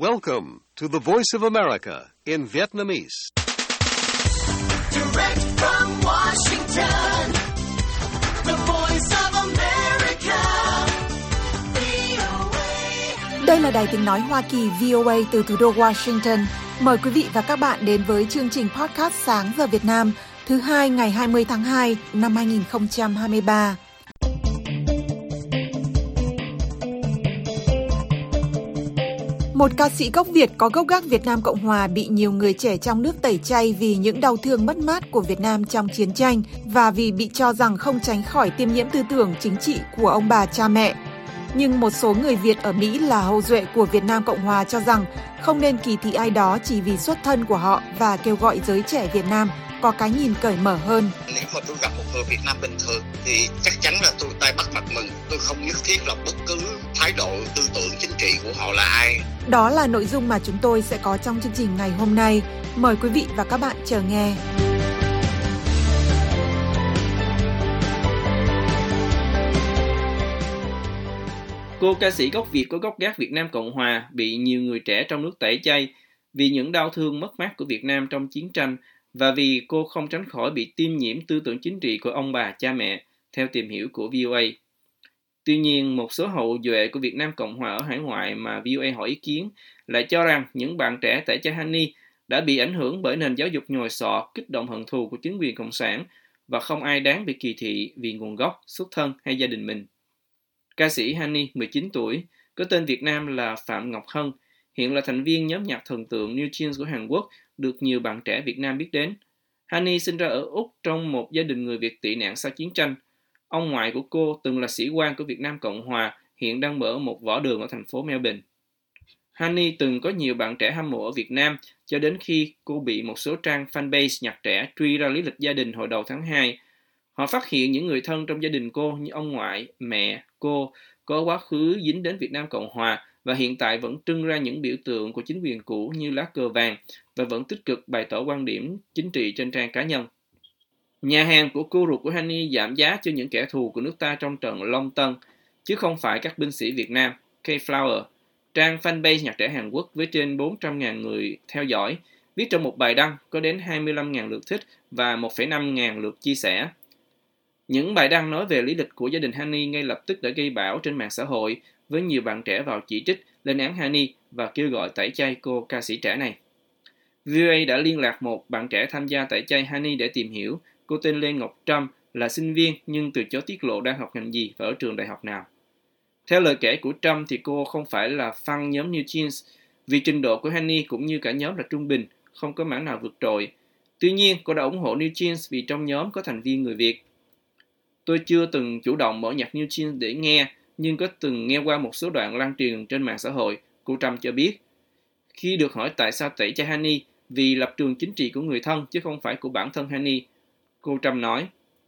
Welcome to the Voice of America in Vietnamese. Direct from Washington, the Voice of America, VOA. Đây là Đài Tiếng Nói Hoa Kỳ VOA từ thủ đô Washington. Mời quý vị và các bạn đến với chương trình podcast Sáng giờ Việt Nam thứ hai ngày 20 tháng 2 năm 2023. Một ca sĩ gốc Việt có gốc gác Việt Nam Cộng Hòa bị nhiều người trẻ trong nước tẩy chay vì những đau thương mất mát của Việt Nam trong chiến tranh và vì bị cho rằng không tránh khỏi tiêm nhiễm tư tưởng chính trị của ông bà cha mẹ. Nhưng một số người Việt ở Mỹ là hậu duệ của Việt Nam Cộng Hòa cho rằng không nên kỳ thị ai đó chỉ vì xuất thân của họ và kêu gọi giới trẻ Việt Nam có cái nhìn cởi mở hơn. Nếu mà tôi gặp một người Việt Nam bình thường thì chắc chắn là tôi tay bắt mặt mừng. Tôi không nhất thiết là bất cứ thái độ tư tưởng chính trị của họ là ai. Đó là nội dung mà chúng tôi sẽ có trong chương trình ngày hôm nay. Mời quý vị và các bạn chờ nghe. Cô ca sĩ gốc Việt có gốc gác Việt Nam Cộng Hòa bị nhiều người trẻ trong nước tẩy chay vì những đau thương mất mát của Việt Nam trong chiến tranh và vì cô không tránh khỏi bị tiêm nhiễm tư tưởng chính trị của ông bà cha mẹ, theo tìm hiểu của VOA. Tuy nhiên, một số hậu duệ của Việt Nam Cộng Hòa ở hải ngoại mà VOA hỏi ý kiến lại cho rằng những bạn trẻ tẩy chay honey đã bị ảnh hưởng bởi nền giáo dục nhồi sọ, kích động hận thù của chính quyền Cộng sản và không ai đáng bị kỳ thị vì nguồn gốc, xuất thân hay gia đình mình. Ca sĩ honey, 19 tuổi, có tên Việt Nam là Phạm Ngọc Hân, hiện là thành viên nhóm nhạc thần tượng New Jeans của Hàn Quốc, được nhiều bạn trẻ Việt Nam biết đến. honey sinh ra ở Úc trong một gia đình người Việt tị nạn sau chiến tranh. Ông ngoại của cô từng là sĩ quan của Việt Nam Cộng Hòa, hiện đang mở một võ đường ở thành phố Melbourne. honey từng có nhiều bạn trẻ hâm mộ ở Việt Nam cho đến khi cô bị một số trang fanpage nhạc trẻ truy ra lý lịch gia đình hồi đầu tháng 2. Họ phát hiện những người thân trong gia đình cô như ông ngoại, mẹ, cô có quá khứ dính đến Việt Nam Cộng Hòa và hiện tại vẫn trưng ra những biểu tượng của chính quyền cũ như lá cờ vàng và vẫn tích cực bày tỏ quan điểm chính trị trên trang cá nhân. Nhà hàng của cô ruột của honey giảm giá cho những kẻ thù của nước ta trong trận Long Tân, chứ không phải các binh sĩ Việt Nam. K-Flower, trang fanpage nhạc trẻ Hàn Quốc với trên 400.000 người theo dõi, viết trong một bài đăng có đến 25.000 lượt thích và 1,5 ngàn lượt chia sẻ. Những bài đăng nói về lý lịch của gia đình honey ngay lập tức đã gây bão trên mạng xã hội, với nhiều bạn trẻ vào chỉ trích, lên án honey và kêu gọi tẩy chay cô ca sĩ trẻ này. VOA đã liên lạc một bạn trẻ tham gia tẩy chay honey để tìm hiểu. Cô tên Lê Ngọc Trâm, là sinh viên nhưng từ chối tiết lộ đang học ngành gì và ở trường đại học nào. Theo lời kể của Trâm thì cô không phải là fan nhóm New Jeans vì trình độ của honey cũng như cả nhóm là trung bình, không có mảng nào vượt trội. Tuy nhiên, cô đã ủng hộ New Jeans vì trong nhóm có thành viên người Việt. Tôi chưa từng chủ động mở nhạc New Jeans để nghe, nhưng có từng nghe qua một số đoạn lan truyền trên mạng xã hội, cô Trâm cho biết. Khi được hỏi tại sao tẩy chay honey vì lập trường chính trị của người thân chứ không phải của bản thân honey, cô Trâm nói,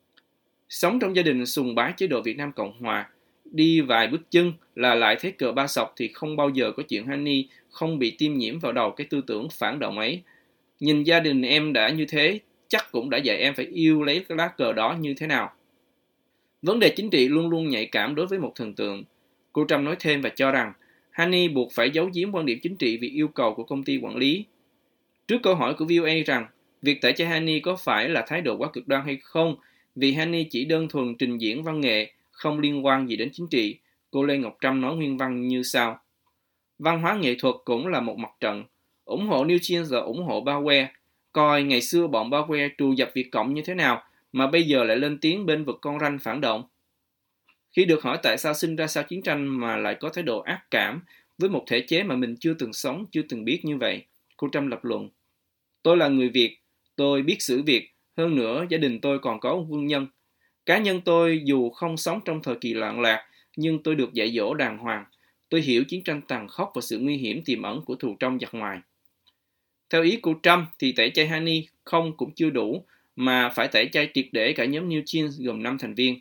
sống trong gia đình sùng bái chế độ Việt Nam Cộng Hòa, đi vài bước chân là lại thấy cờ ba sọc thì không bao giờ có chuyện honey không bị tiêm nhiễm vào đầu cái tư tưởng phản động ấy. Nhìn gia đình em đã như thế, chắc cũng đã dạy em phải yêu lấy cái lá cờ đó như thế nào. Vấn đề chính trị luôn luôn nhạy cảm đối với một thần tượng. Cô Trâm nói thêm và cho rằng honey buộc phải giấu giếm quan điểm chính trị vì yêu cầu của công ty quản lý. Trước câu hỏi của VOA rằng việc tẩy chay honey có phải là thái độ quá cực đoan hay không vì honey chỉ đơn thuần trình diễn văn nghệ, không liên quan gì đến chính trị, cô Lê Ngọc Trâm nói nguyên văn như sau. Văn hóa nghệ thuật cũng là một mặt trận, ủng hộ New Jeans và ủng hộ Bao Que. Coi ngày xưa bọn Bao Que trù dập Việt Cộng như thế nào mà bây giờ lại lên tiếng bên vực con ranh phản động. Khi được hỏi tại sao sinh ra sau chiến tranh mà lại có thái độ ác cảm với một thể chế mà mình chưa từng sống, chưa từng biết như vậy, cô Trâm lập luận. Tôi là người Việt, tôi biết sử Việt, hơn nữa gia đình tôi còn có quân nhân. Cá nhân tôi dù không sống trong thời kỳ loạn lạc, nhưng tôi được dạy dỗ đàng hoàng. Tôi hiểu chiến tranh tàn khốc và sự nguy hiểm tiềm ẩn của thù trong giặc ngoài. Theo ý của Trump thì tẩy chay honey không cũng chưa đủ, mà phải tẩy chay triệt để cả nhóm New Jeans gồm 5 thành viên.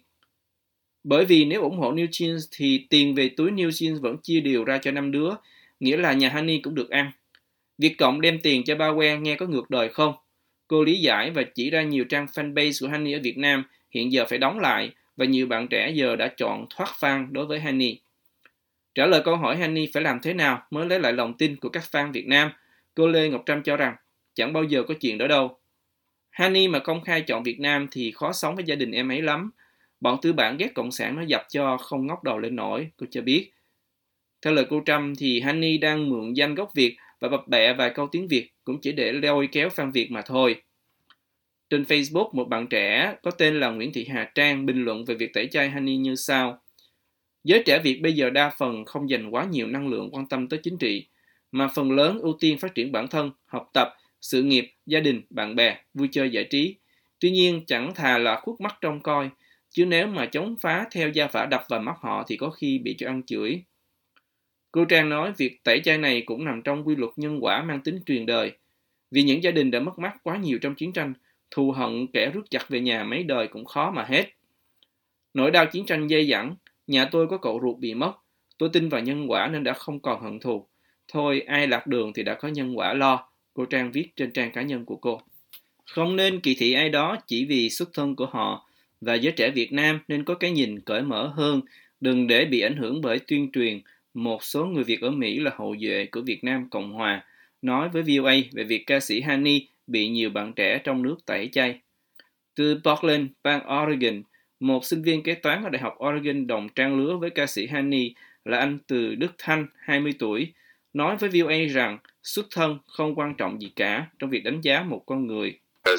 Bởi vì nếu ủng hộ New Jeans thì tiền về túi New Jeans vẫn chia đều ra cho 5 đứa, nghĩa là nhà honey cũng được ăn. Việt Cộng đem tiền cho Bao Que nghe có ngược đời không? Cô lý giải và chỉ ra nhiều trang fanpage của honey ở Việt Nam hiện giờ phải đóng lại và nhiều bạn trẻ giờ đã chọn thoát fan đối với honey. Trả lời câu hỏi Honey phải làm thế nào mới lấy lại lòng tin của các fan Việt Nam, cô Lê Ngọc Trâm cho rằng chẳng bao giờ có chuyện đó đâu. Honey mà công khai chọn Việt Nam thì khó sống với gia đình em ấy lắm. Bọn tư bản ghét cộng sản nó dập cho không ngóc đầu lên nổi, cô cho biết. Theo lời cô Trâm thì Honey đang mượn danh gốc Việt và bập bẹ vài câu tiếng Việt cũng chỉ để lôi kéo fan Việt mà thôi. Trên Facebook, một bạn trẻ có tên là Nguyễn Thị Hà Trang bình luận về việc tẩy chay Honey như sau. Giới trẻ Việt bây giờ đa phần không dành quá nhiều năng lượng quan tâm tới chính trị, mà phần lớn ưu tiên phát triển bản thân, học tập, sự nghiệp, gia đình, bạn bè, vui chơi giải trí. Tuy nhiên chẳng thà là khuất mắt trông coi, chứ nếu mà chống phá theo gia phả đập vào mắt họ thì có khi bị cho ăn chửi. Cô Trang nói việc tẩy chay này cũng nằm trong quy luật nhân quả mang tính truyền đời. Vì những gia đình đã mất mát quá nhiều trong chiến tranh, thù hận kẻ rước giặc về nhà mấy đời cũng khó mà hết. Nỗi đau chiến tranh dai dẳng, nhà tôi có cậu ruột bị mất, tôi tin vào nhân quả nên đã không còn hận thù. Thôi ai lạc đường thì đã có nhân quả lo, cô Trang viết trên trang cá nhân của cô. Không nên kỳ thị ai đó chỉ vì xuất thân của họ, và giới trẻ Việt Nam nên có cái nhìn cởi mở hơn, đừng để bị ảnh hưởng bởi tuyên truyền một số người Việt ở Mỹ là hậu duệ của Việt Nam Cộng Hòa, nói với VOA về việc ca sĩ Honey bị nhiều bạn trẻ trong nước tẩy chay. Từ Portland, bang Oregon, một sinh viên kế toán ở Đại học Oregon đồng trang lứa với ca sĩ Honey là anh Từ Đức Thanh, 20 tuổi, nói với VOA rằng xuất thân không quan trọng gì cả trong việc đánh giá một con người.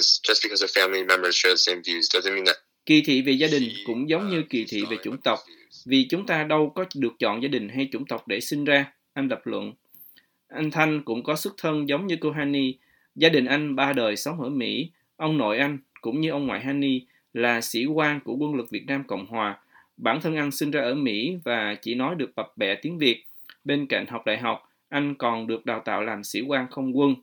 Kỳ thị về gia đình cũng giống như kỳ thị về chủng tộc, vì chúng ta đâu có được chọn gia đình hay chủng tộc để sinh ra, anh lập luận. Anh Thanh cũng có xuất thân giống như cô Honey. Gia đình anh 3 đời sống ở Mỹ. Ông nội anh, cũng như ông ngoại Honey, là sĩ quan của quân lực Việt Nam Cộng Hòa. Bản thân anh sinh ra ở Mỹ và chỉ nói được bập bẹ tiếng Việt. Bên cạnh học đại học, anh còn được đào tạo làm sĩ quan không quân.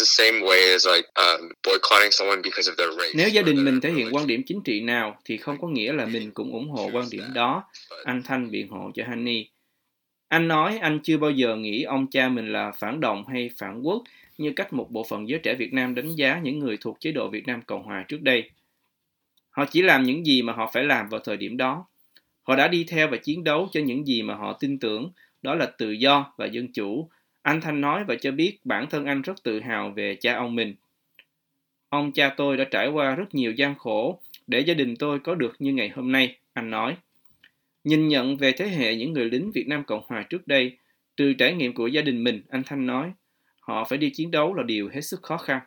Nếu gia đình mình thể hiện quan điểm chính trị nào thì không có nghĩa là mình cũng ủng hộ quan điểm đó, anh Thanh biện hộ cho Honey. Anh nói anh chưa bao giờ nghĩ ông cha mình là phản động hay phản quốc như cách một bộ phận giới trẻ Việt Nam đánh giá những người thuộc chế độ Việt Nam Cộng Hòa trước đây. Họ chỉ làm những gì mà họ phải làm vào thời điểm đó. Họ đã đi theo và chiến đấu cho những gì mà họ tin tưởng, đó là tự do và dân chủ. Anh Thanh nói và cho biết bản thân anh rất tự hào về cha ông mình. Ông cha tôi đã trải qua rất nhiều gian khổ để gia đình tôi có được như ngày hôm nay, anh nói. Nhìn nhận về thế hệ những người lính Việt Nam Cộng Hòa trước đây, từ trải nghiệm của gia đình mình, anh Thanh nói, họ phải đi chiến đấu là điều hết sức khó khăn.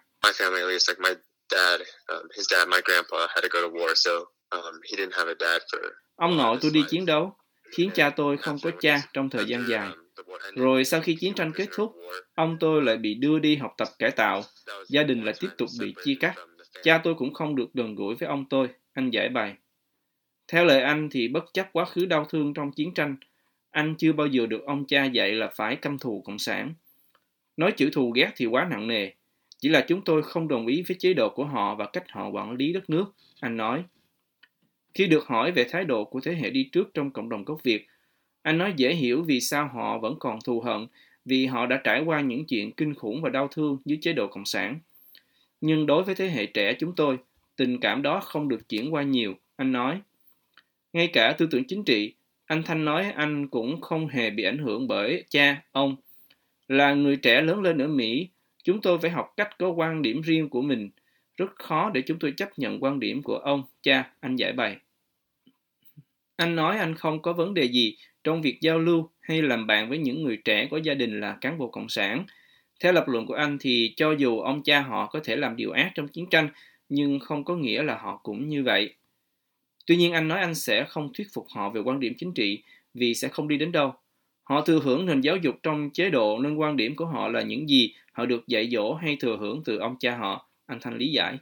Ông nội tôi đi chiến đấu, khiến cha tôi không có cha trong thời gian dài. Rồi sau khi chiến tranh kết thúc, ông tôi lại bị đưa đi học tập cải tạo, gia đình lại tiếp tục bị chia cắt. Cha tôi cũng không được gần gũi với ông tôi, anh giải bày. Theo lời anh thì bất chấp quá khứ đau thương trong chiến tranh, anh chưa bao giờ được ông cha dạy là phải căm thù Cộng sản. Nói chữ thù ghét thì quá nặng nề, chỉ là chúng tôi không đồng ý với chế độ của họ và cách họ quản lý đất nước, anh nói. Khi được hỏi về thái độ của thế hệ đi trước trong cộng đồng gốc Việt, anh nói dễ hiểu vì sao họ vẫn còn thù hận, vì họ đã trải qua những chuyện kinh khủng và đau thương dưới chế độ Cộng sản. Nhưng đối với thế hệ trẻ chúng tôi, tình cảm đó không được chuyển qua nhiều, anh nói. Ngay cả tư tưởng chính trị, anh Thanh nói anh cũng không hề bị ảnh hưởng bởi cha, ông. Là người trẻ lớn lên ở Mỹ, chúng tôi phải học cách có quan điểm riêng của mình. Rất khó để chúng tôi chấp nhận quan điểm của ông, cha, anh giải bày. Anh nói anh không có vấn đề gì trong việc giao lưu hay làm bạn với những người trẻ có gia đình là cán bộ cộng sản. Theo lập luận của anh thì cho dù ông cha họ có thể làm điều ác trong chiến tranh, nhưng không có nghĩa là họ cũng như vậy. Tuy nhiên anh nói anh sẽ không thuyết phục họ về quan điểm chính trị vì sẽ không đi đến đâu. Họ thừa hưởng nền giáo dục trong chế độ nên quan điểm của họ là những gì họ được dạy dỗ hay thừa hưởng từ ông cha họ, anh Thanh lý giải.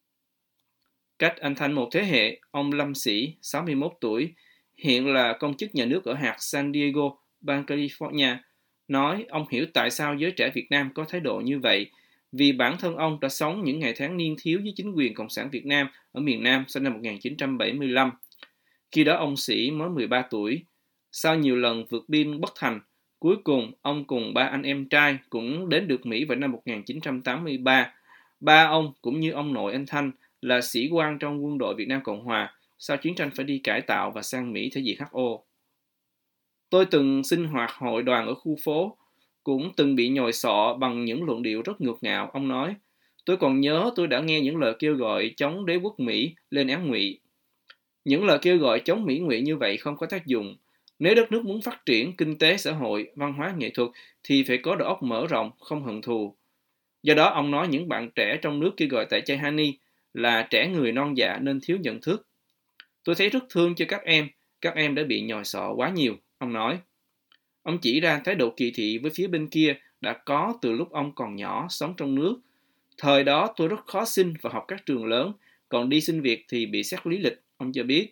Cách anh Thanh một thế hệ, ông Lâm Sĩ, 61 tuổi, hiện là công chức nhà nước ở hạt San Diego, bang California, nói ông hiểu tại sao giới trẻ Việt Nam có thái độ như vậy, vì bản thân ông đã sống những ngày tháng niên thiếu với chính quyền Cộng sản Việt Nam ở miền Nam sau năm 1975. Khi đó ông Sĩ mới 13 tuổi. Sau nhiều lần vượt biên bất thành, cuối cùng ông cùng 3 anh em trai cũng đến được Mỹ vào năm 1983. Ba ông cũng như ông nội anh Thanh là sĩ quan trong quân đội Việt Nam Cộng Hòa, sau chiến tranh phải đi cải tạo và sang Mỹ theo diện HO. Tôi từng sinh hoạt hội đoàn ở khu phố, cũng từng bị nhồi sọ bằng những luận điệu rất ngược ngạo, ông nói. Tôi còn nhớ tôi đã nghe những lời kêu gọi chống đế quốc Mỹ lên án Ngụy. Những lời kêu gọi chống Mỹ Ngụy như vậy không có tác dụng. Nếu đất nước muốn phát triển kinh tế, xã hội, văn hóa, nghệ thuật thì phải có đầu óc mở rộng, không hận thù. Do đó, ông nói những bạn trẻ trong nước kêu gọi tẩy chay Hani là trẻ người non dạ nên thiếu nhận thức. Tôi thấy rất thương cho các em đã bị nhồi sọ quá nhiều, ông nói. Ông chỉ ra thái độ kỳ thị với phía bên kia đã có từ lúc ông còn nhỏ sống trong nước. Thời đó tôi rất khó xin vào học các trường lớn, còn đi xin việc thì bị xét lý lịch, ông cho biết.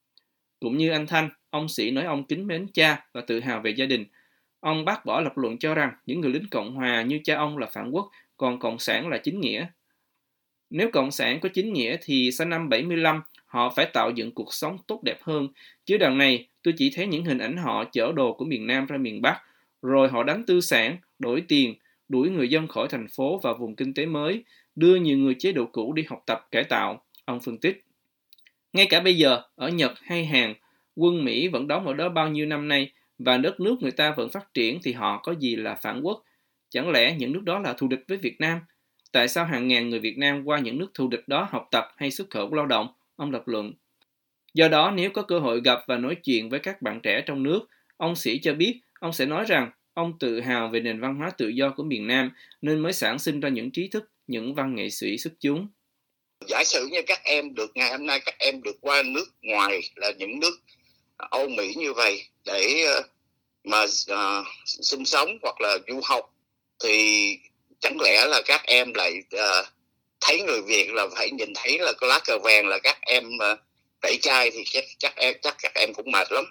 Cũng như anh Thanh, ông Sĩ nói ông kính mến cha và tự hào về gia đình. Ông bác bỏ lập luận cho rằng những người lính Cộng hòa như cha ông là phản quốc, còn Cộng sản là chính nghĩa. Nếu Cộng sản có chính nghĩa thì sau năm 75 họ phải tạo dựng cuộc sống tốt đẹp hơn. Chứ đằng này tôi chỉ thấy những hình ảnh họ chở đồ của miền Nam ra miền Bắc, rồi họ đánh tư sản, đổi tiền, đuổi người dân khỏi thành phố vào vùng kinh tế mới, đưa nhiều người chế độ cũ đi học tập cải tạo, ông phân tích. Ngay cả bây giờ, ở Nhật hay Hàn, quân Mỹ vẫn đóng ở đó bao nhiêu năm nay, và đất nước người ta vẫn phát triển thì họ có gì là phản quốc? Chẳng lẽ những nước đó là thù địch với Việt Nam? Tại sao hàng ngàn người Việt Nam qua những nước thù địch đó học tập hay xuất khẩu lao động? Ông lập luận. Do đó, nếu có cơ hội gặp và nói chuyện với các bạn trẻ trong nước, ông Sĩ cho biết ông sẽ nói rằng ông tự hào về nền văn hóa tự do của miền Nam nên mới sản sinh ra những trí thức, những văn nghệ sĩ xuất chúng. Giả sử như các em được ngày hôm nay các em được qua nước ngoài là những nước Âu Mỹ như vậy để mà sinh sống hoặc là du học, thì chẳng lẽ là các em lại thấy người Việt là phải nhìn thấy là có lá cờ vàng là các em tẩy chay thì chắc các em cũng mệt lắm.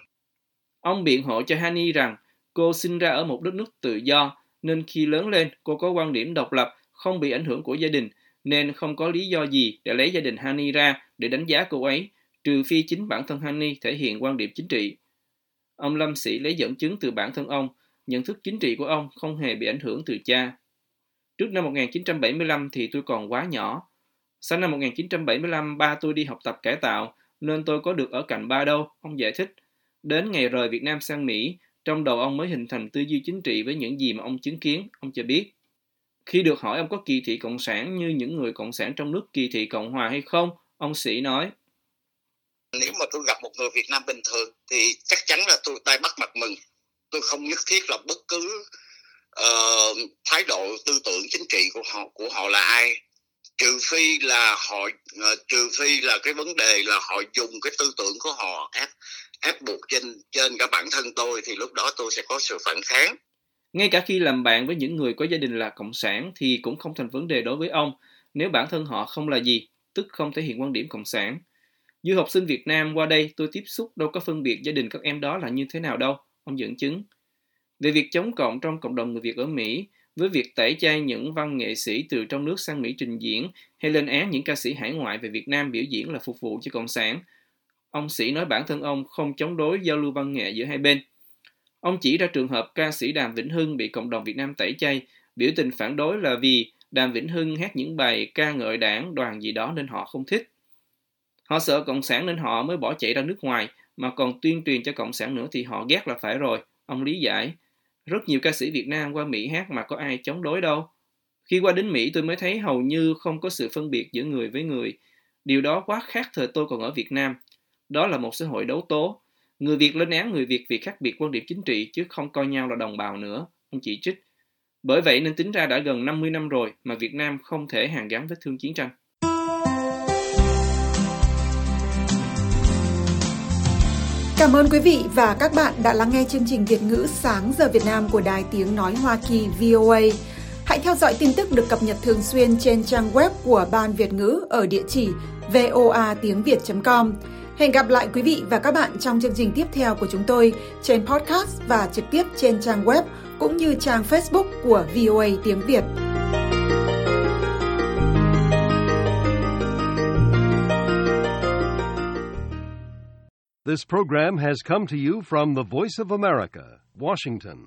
Ông biện hộ cho Hani rằng cô sinh ra ở một đất nước tự do nên khi lớn lên cô có quan điểm độc lập, không bị ảnh hưởng của gia đình, nên không có lý do gì để lấy gia đình Hani ra để đánh giá cô ấy, trừ phi chính bản thân Hani thể hiện quan điểm chính trị. Ông Lâm Sĩ lấy dẫn chứng từ bản thân ông, nhận thức chính trị của ông không hề bị ảnh hưởng từ cha. Trước năm 1975 thì tôi còn quá nhỏ. Sau năm 1975, ba tôi đi học tập cải tạo, nên tôi có được ở cạnh ba đâu, ông giải thích. Đến ngày rời Việt Nam sang Mỹ, trong đầu ông mới hình thành tư duy chính trị với những gì mà ông chứng kiến, ông cho biết. Khi được hỏi ông có kỳ thị Cộng sản như những người Cộng sản trong nước kỳ thị Cộng hòa hay không, ông Sĩ nói. Nếu mà tôi gặp một người Việt Nam bình thường thì chắc chắn là tôi tay bắt mặt mừng. Tôi không nhất thiết là bất cứ thái độ tư tưởng chính trị của họ là ai, trừ phi là cái vấn đề là họ dùng cái tư tưởng của họ ép buộc trên cả bản thân tôi, thì lúc đó tôi sẽ có sự phản kháng. Ngay cả khi làm bạn với những người có gia đình là Cộng sản thì cũng không thành vấn đề đối với ông nếu bản thân họ không là gì, tức không thể hiện quan điểm Cộng sản. Du học sinh Việt Nam qua đây tôi tiếp xúc đâu có phân biệt gia đình các em đó là như thế nào đâu, ông dẫn chứng. Về việc chống cộng trong cộng đồng người Việt ở Mỹ, với việc tẩy chay những văn nghệ sĩ từ trong nước sang Mỹ trình diễn hay lên án những ca sĩ hải ngoại về Việt Nam biểu diễn là phục vụ cho Cộng sản, ông Sĩ nói bản thân ông không chống đối giao lưu văn nghệ giữa hai bên. Ông chỉ ra trường hợp ca sĩ Đàm Vĩnh Hưng bị cộng đồng Việt Nam tẩy chay, biểu tình phản đối là vì Đàm Vĩnh Hưng hát những bài ca ngợi đảng, đoàn gì đó nên họ không thích. Họ sợ Cộng sản nên họ mới bỏ chạy ra nước ngoài, mà còn tuyên truyền cho Cộng sản nữa thì họ ghét là phải rồi, ông lý giải. Rất nhiều ca sĩ Việt Nam qua Mỹ hát mà có ai chống đối đâu. Khi qua đến Mỹ tôi mới thấy hầu như không có sự phân biệt giữa người với người. Điều đó quá khác thời tôi còn ở Việt Nam. Đó là một xã hội đấu tố. Người Việt lên án người Việt vì khác biệt quan điểm chính trị chứ không coi nhau là đồng bào nữa, ông chỉ trích. Bởi vậy nên tính ra đã gần 50 năm rồi mà Việt Nam không thể hàn gắn vết thương chiến tranh. Cảm ơn quý vị và các bạn đã lắng nghe chương trình Việt ngữ Sáng giờ Việt Nam của Đài Tiếng Nói Hoa Kỳ VOA. Hãy theo dõi tin tức được cập nhật thường xuyên trên trang web của Ban Việt ngữ ở địa chỉ voatiengviet.com. Hẹn gặp lại quý vị và các bạn trong chương trình tiếp theo của chúng tôi trên podcast và trực tiếp trên trang web cũng như trang Facebook của VOA Tiếng Việt. This program has come to you from the Voice of America, Washington.